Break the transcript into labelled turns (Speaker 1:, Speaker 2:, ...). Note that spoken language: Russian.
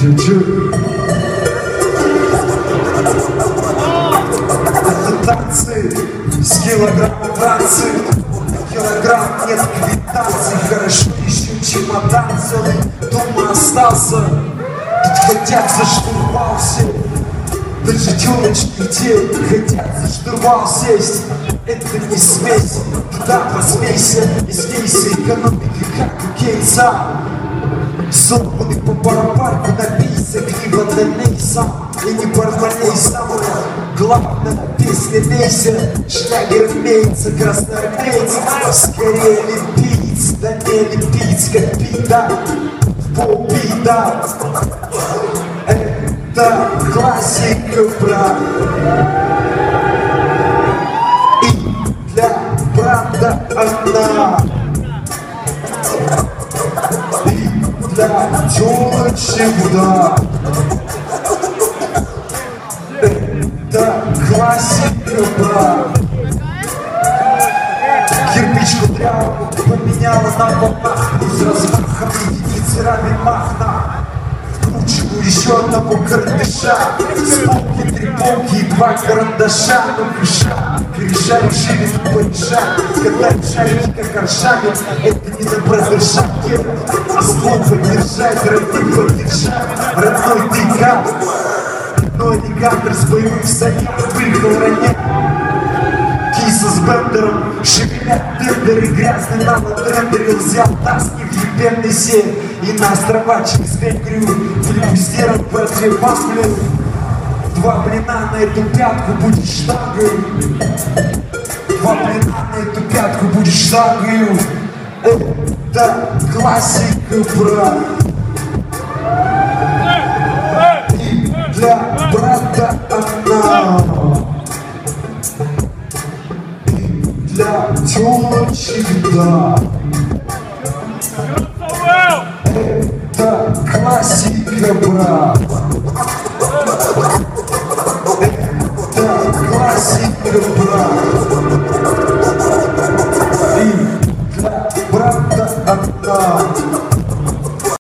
Speaker 1: Чуть-чуть. Это танцы с килограммом танцы. Килограмм нет квитанций. Хорошо еще чемодан целый дома остался. Тут хотят за штурвал все. Даже тёлочки те хотят за штурвал сесть. Это не смесь, туда посмейся. Из кейса экономики, как у Кейнса. Сорванный по барабанку напейся. Книга для Нейса. И не порваней, самое главное песня бейся. Шлягер имеется, красноармеец. Скорее олимпиец, да не олимпиец, как бита. Полбита. Это классика, брат. И для брата она. И для тёлочек, да. Это классика, брат. Кирпичку дряву поменяла на волнах. Из размаха единицы равен махна. Вкручиваю еще одного карандаша. С полки, три полки и два карандаша. Но кыша, перешаю шире на порешать. Когда шарики как аршавин, это не на бразершаке. А слово держать, родной поддержать. Родной декан, родной аллигатор с боевых санитов выиграл ранее. Киса с бендером, шевелят тендеры, грязный нано-трендерил, взял таски в ебенный север. И на острова через Венгрию флюстером по две паспли. Два блина на эту пятку будешь штангой. Два блина на эту пятку будешь штангой. Это классика, брат. И для брата она. Для тёлочек, да. Это классика, брат. Это классика, брат.